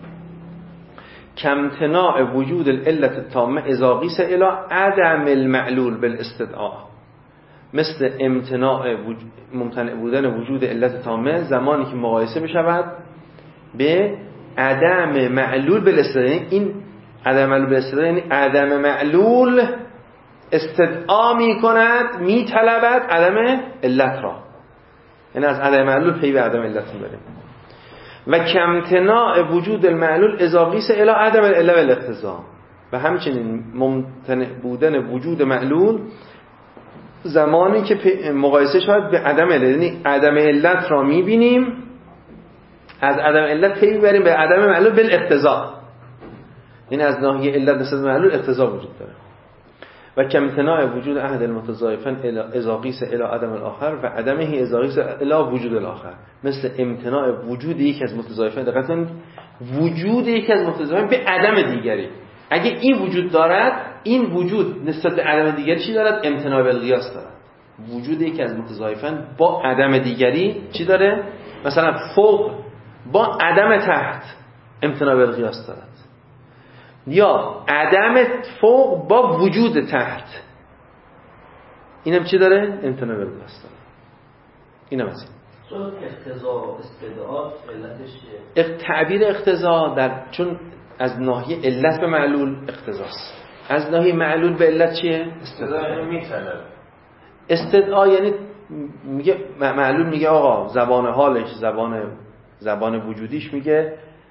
کامتناع وجود العلت التامه اذا قیس الی عدم المعلول بالاستدعاء. مثل امتناع ممتنع بودن وجود علت تامه زمانی که مقایسه بشود به عدم معلول بالاستدعاء. این عدم معلول بالاستدعاء یعنی عدم معلول استدعا می کند، می طلبد عدم علت را، یعنی از عدم معلول پی به عدم علت میبریم. و کمتناع وجود المعلول اذا قیس الی عدم العله والاقتضاء. و همچنین ممتنع بودن وجود معلول زمانی که مقایسه شود به عدم علت، یعنی عدم علت را میبینیم، از عدم علت پی میبریم به عدم معلول بالاقتضاء، یعنی از ناحیه علت نسبت معلول اقتضا وجود داره. و کمتناع وجود احد المتضایفین اذا قیس الی عدم الاخر و عدمه اذا قیس الی وجود الاخر. مثل امتناع وجود یک از متضایفین، دقت کنید، وجود یک از متضایفین به عدم دیگری. اگه این وجود دارد، این وجود نسبت به عدم دیگری چی دارد؟ امتناع بالقیاس دارد. وجود یک از متضایفین با عدم دیگری چی داره؟ مثلا فوق با عدم تحت امتناع بالقیاس دارد، یا عدم فوق با وجود تحت، اینم چی داره؟ امتناع بالقیاس داره. اینم از این اقتضا استدعا علتش تعبیر اقتضا در چون از ناحیه علت به معلول اقتضاست، از ناحیه معلول به علت چیه؟ استدعا میطلب. استدعا یعنی میگه معلول میگه آقا زبان حالش، زبان وجودیش میگه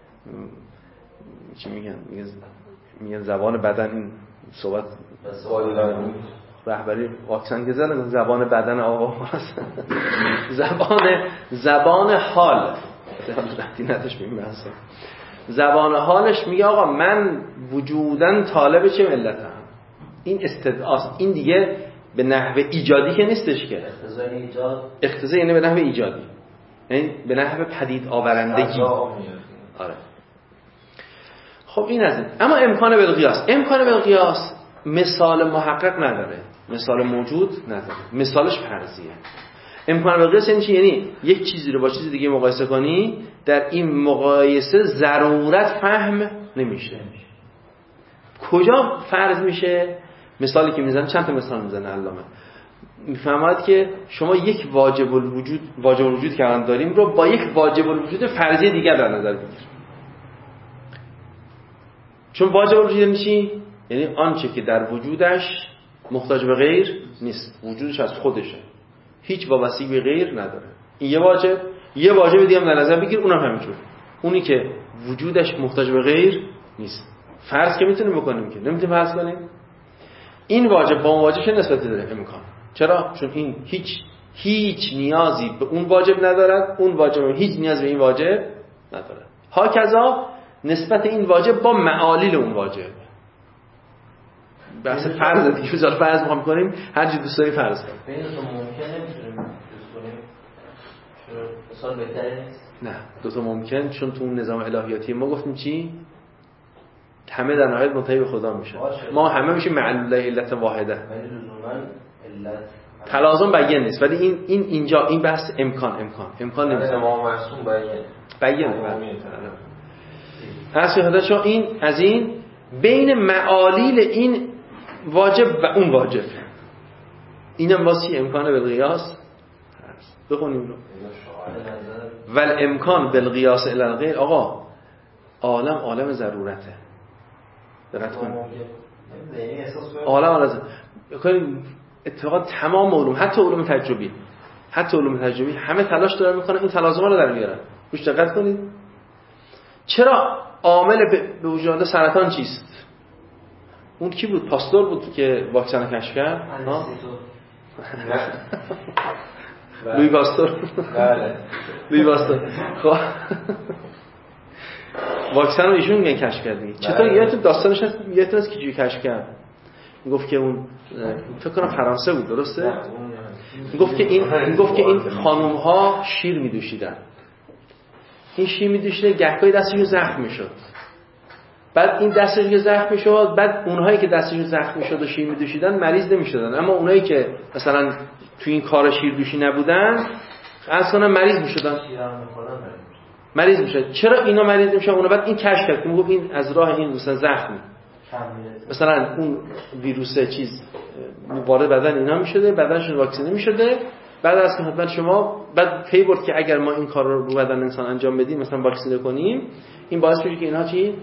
چی میگن زبان بدن. این صحبت رهبری واکسن که زدن زبان بدن آقا هست. زبان حال نداشت میمرسه. زبان حالش میگه آقا من وجودن طالب چه ملتم. این استدعاست. این دیگه به نحو ایجادی که نیستش که اقتضا یعنی به نحو ایجادی، یعنی به نحو پدید آورندگی. آره. خب این از این. اما امکان بالقیاس مثال محقق نداره، مثال موجود نداره، مثالش فرضیه. امکان بالقیاس یعنی چی؟ یعنی یک چیزی رو با چیز دیگه مقایسه کنی، در این مقایسه ضرورت فهم نمیشه. کجا فرض میشه؟ مثالی که میزنه، چند تا مثال میزنه علامه، میفهمد که شما یک واجب الوجود که الان داریم رو با یک واجب الوجود فرضی دیگر در نظر بگیر. چون واجب الوجود یعنی چی؟ یعنی آنچه که در وجودش محتاج به غیر نیست، وجودش از خودشه، هیچ وابستگی به غیر نداره. این یه واجب دیگه هم در نظر بگیر، اونم همینجور، اونی که وجودش محتاج به غیر نیست. فرض که میتونیم بکنیم که نمیتونیم فرض کنیم. این واجب با اون واجب چه نسبتی داره؟ امکان. چرا؟ چون این هیچ نیازی به اون واجب ندارد، اون واجب هیچ نیاز به این واجب نداره. هاکذا نسبت این واجب با معالیل اون واجب. بحث فرض دیگه، مثلا فرض می‌خوام کنیم، هر چی دوست داری فرض کن. ببین تو ممکنه نمی‌تونیم درست کنیم. چرا مثال بهتره نیست؟ نه، دو تا ممکن، چون تو اون نظام الهیاتی ما گفتیم چی؟ همه در نهایت منتهی به خدا میشه. ما همه میشیم معلول علت واحده. ولی لزوما علت تلازم بیان نیست، ولی این اینجا این بحث امکان نیست. ما معصوم بیان اصلا چون این از این بین معالیل این واجب و اون واجب، اینم واسه امکان بالقیاس هست. بخونیم رو. ول امکان بالقیاس الی الغیر. آقا عالم ضرورته. دقت کن. عالم اتفاقا تمام علوم، حتی علوم تجربی همه تلاش دارن میکنن این تلازم‌ها رو در میارن. روش دقت کنید. چرا عامل به وجود سرطان چیست؟ اون کی بود؟ پاستور بود که واکسن رو کشف کرد. لوی پاستور. بله. لوی پاستور. خب واکسن رو ایشون میگن کشف کرد دیگه. چطور یادتون داستانش هست؟ یادتون هست که چجوری کشف کرد؟ میگفت که اون فکر کنم فرانسه بود، درسته؟ میگفت که این خانم ها شیر میدوشیدن. این شیر میدوشیده گهگاهی دستشون زخم میشد. بعد این دستشون زخم میشد، بعد اونهایی که دستشون زخم میشد و شیر میدوشیدن مریض نمیشدن، اما اونایی که مثلا تو این کار شیر دوشی نبودن اصلا مریض میشدن. مریض میشد. چرا اینا مریض میشن؟ اونا بعد این کشف کرد که میگفت این از راه این مثلا زخم، مثلا اون ویروس چیز وارد بدن اینا میشده، بدنشون واکسینه میشده، بعد از خدمت شما بعد پی برد که اگر ما این کار رو بدن انسان انجام بدیم، مثلا واکسینه کنیم، این باعث میشه که اینها چی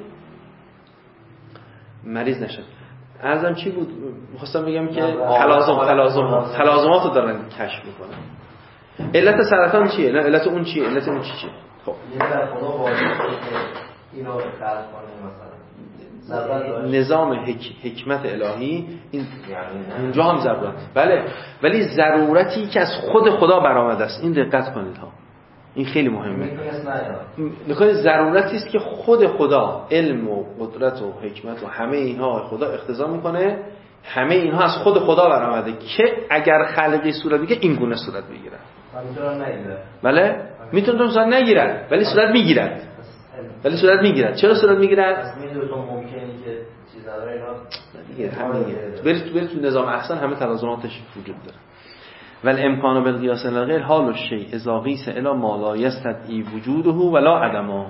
مریض نشن. ارزم چی بود؟ می‌خواستم بگم که تلازمات رو دارن کشف میکنن. علت سرطان چیه؟ نه علت اون چیه؟ علت اون چیه؟ خب در خدا واجبه که اینو خلق کنه. مثلا نظام حکمت الهی این اونجا هم ضرورت، بله، ولی ضرورتی که از خود خدا برآمده است. این دقت کنید ها، این خیلی مهمه. نکنید ضرورتی است که خود خدا، علم و قدرت و حکمت و همه اینها خدا اقتضا میکنه، همه اینها از خود خدا برآمده که اگر خلقی صورت بگیره این گونه صورت بگیره. بله میتونه صورت نگیرد ولی صورت میگیرد. چرا صورت میگیرد؟ از میدونتون ممکنه که چیزا داره اینا دیگه برید تو نظام احسن همه تلازماتش وجود داره. ول امکان بالقیاس الغیر حال الشیء اذا قیس الی ما لا یستدعی وجوده ولا عدمه.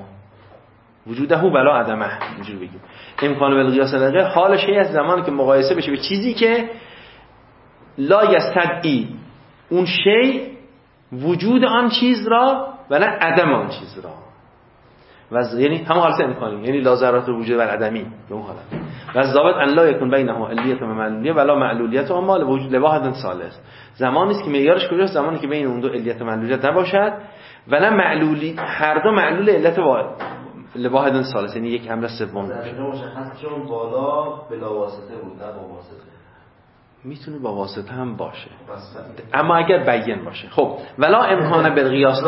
اینجوری بگیم. امکان بالقیاس الغیر حال شیء از زمانی که مقایسه بشه به چیزی که لا یستدعی اون شیء وجود آن چیز را و نه عدم آن چیز را. و یعنی همون حالت امکانی، یعنی لا ضرورت وجود بر عدمی به اون حالت. و ضابط ان لا یکون بینهما علیت و معلولیه ولا معلولیت و مال وجود لواحد ثالث. زمانی است که معیارش کجاست؟ زمانی که بین اون دو علیت و معلولیت نباشد و نه معلولی، هر دو معلول علت لواحد ثالث، یعنی یک امر سوم باشه. مشخص چون بالا بلا واسطه بود نه با واسطه. میتونه با واسطه هم باشه اما اگر بیان باشه. خب ولا امکان بالقیاس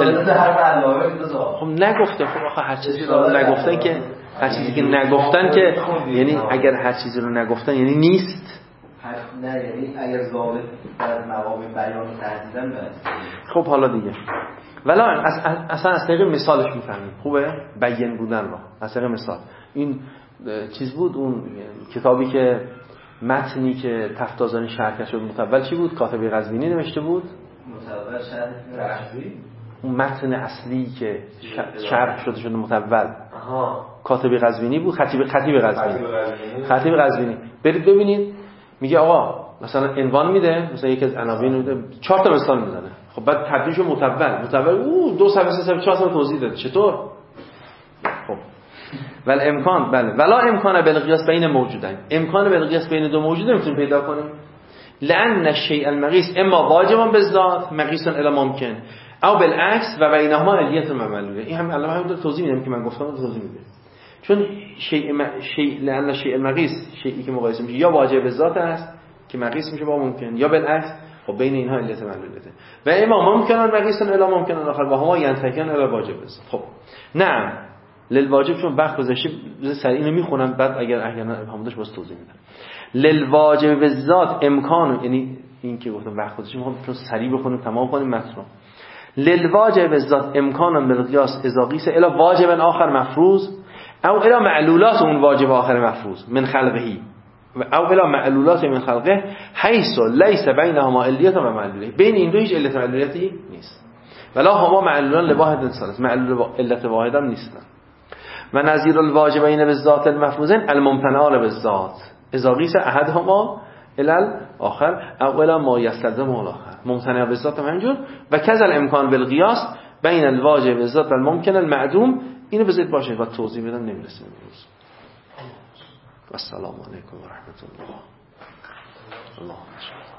خب نگفته. خب آخه هر چیزی رو نگفتن که هر چیزی که نگفتن که یعنی اگر هر چیزی رو نگفتن یعنی نیست. نه یعنی اگر ضابط در مقام بیان تهدیدن بس. خب حالا دیگه ولا اصلا از طریق مثالش میفهمیم. خوبه بیان بودن رو از طریق مثال. این چیز بود اون کتابی که متنی که تفتازانی شرح شد متول چی بود؟ کاتب قزوینی نوشته بود. متول شرح قزوینی اون متن اصلی که شرح شده متول کاتب قزوینی بود. خطیب قزوینی برید ببینید. میگه آقا مثلا عنوان میده، مثلا یکی از عناوین میده 4 تا مثال میزنه. خب بعد تبدیلش متول 2 صفحه 3 صفحه 4 صفحه توضیح داده. چطور؟ خب ولی امکان بله ولا امکان بالقیاس بین موجودین. امکان بالقیاس بین دو موجود نمیتونیم پیدا کنیم. لأن الشیء المقیس اما واجبا بالذات مقیس الی ممکن او بالعکس و بینهما علیت و معلولیه. این هم الان همون توضیح میدم که من گفتم توضیح میده. چون لأن الشیء المقیس شیئی که مقایسه میشه یا واجب بالذات است که مقیس میشه با ممکن یا بالعکس. خب بین اینها علیت و معلولیته. و اما ممکن مقیس الی ممکن آخر و هما ینتکن الی واجب بالذات. خب نه للواجب چون وقت گذشته سریع اینو میخونم بعد اگر ابهام داشت باز توضیح میدم. للواجب بالذات امکان، یعنی این که گفتم وقت گذشته میخوام چون سریع بخونیم تمام کنیم متن رو. للواجب بالذات امکان بالقیاس اذا قیس الی واجب آخر مفروض او الی معلولات اون واجب آخر مفروض من خلقه او الی معلولات من خلقه حیث لیس بینهما علیت و معلولیه. بین این دو هیچ علت و معلولیتی نیست. ولا هما معلولان لواحد ثالث، معلول علت واحد هم نیستن. و نظیر الواجبین بالذات المفروضین الممتنعان بالذات اذا قیس احدهما الی الاخر او الی ما یستلزم الاخر. ممتنع بالذات هم همینجور. و کذا الامکان بالقیاس بین الواجب بالذات و الممکن المعدوم. اینو بذارید باشه و توضیح بدم نمیرسیم امروز. و السلام علیکم و رحمت الله.